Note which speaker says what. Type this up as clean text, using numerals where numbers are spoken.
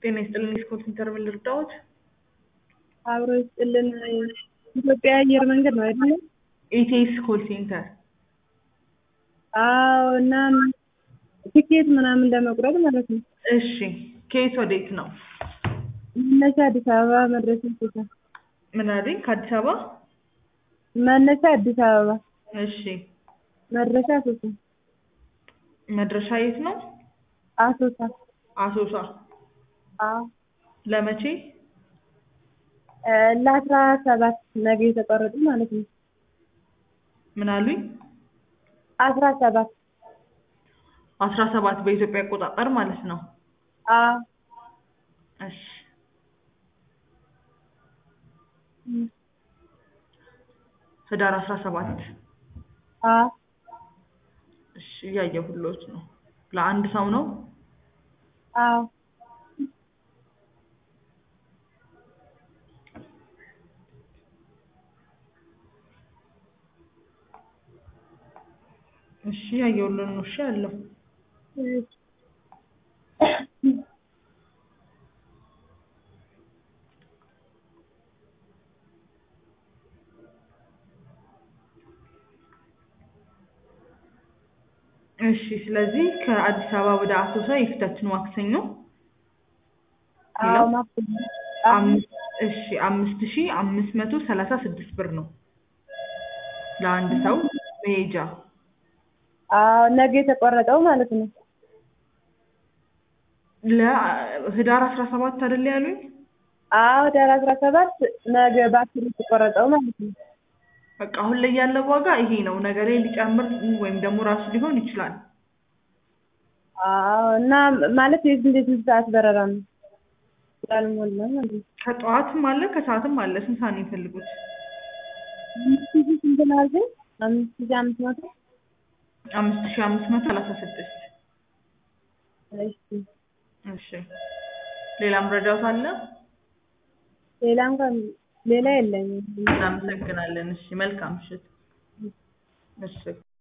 Speaker 1: ጤና ይስጥልኝ ስኮል ሴንተር ምን ልርዳዎት?
Speaker 2: አብሮ ይስጥልን። ኢትዮጵያ አየር መንገድ ነው አይደል?
Speaker 1: ኢቲኤስ ኮል ሴንተር።
Speaker 2: አዎ። እና ቲኬት ምናምን ለመቁረጥ ማለት ነው።
Speaker 1: እሺ ከየት ወዴት ነው?
Speaker 2: መነሻ አዲስ አበባ መድረሻ አሶሳ።
Speaker 1: ምን አለኝ? ከአዲስ አበባ
Speaker 2: መነሻ አዲስ አበባ
Speaker 1: እሺ
Speaker 2: መድረሻ አሶሳ።
Speaker 1: መድረሻ የት ነው?
Speaker 2: አሶሳ።
Speaker 1: አሶሳ።
Speaker 2: አዎ።
Speaker 1: ለመቼ?
Speaker 2: ለ17 ነገ የተቆረጠ ማለት ነው።
Speaker 1: ምን አሉኝ?
Speaker 2: 17
Speaker 1: 17 በኢትዮጵያ አቆጣጠር ማለት ነው።
Speaker 2: አዎ።
Speaker 1: እሺ ህዳር 17
Speaker 2: አዎ።
Speaker 1: እሺ እያየሁሎት ነው። ለአንድ ሰው ነው?
Speaker 2: አዎ።
Speaker 1: እሺ እያየሁሎት ነው። እሺ አለው። እሺ ስለዚህ ከአዲስ አበባ ወደ አሶሳ የፊታችን ማክሰኞ
Speaker 2: አዎ።
Speaker 1: እሺ 5536 ብር ነው ለአንድ ሰው መሄጃ።
Speaker 2: አዎ ነገ የተቆረጠው ማለት ነው።
Speaker 1: ለህዳር 17 አይደል ያሉኝ?
Speaker 2: አዎ ህዳር 17 ነገ ባትሪ የተቆረጠው ማለት ነው።
Speaker 1: በቃ አሁን ላይ ያለው ዋጋ ይሄ ነው። ነገ ላይ ሊጨምር ወይም ደግሞ ራሱ ሊሆን ይችላል።
Speaker 2: አዎ። እና ማለት የስንት ሰዓት በረራ ነው? ያልሞላ ማለት ነው።
Speaker 1: ከጠዋትም አለ ከሰዓትም አለ። ስንት ሰዓት ነው የሚፈልጉት?
Speaker 2: 5000 ስንት ነው አልከኝ? 5500
Speaker 1: 5536
Speaker 2: እሺ።
Speaker 1: እሺ ሌላ መረጃው አለ?
Speaker 2: ሌላ እንኳን ሌላ የለኝም።
Speaker 1: እናመሰግናለን። እሺ መልካም ምሽት። እሺ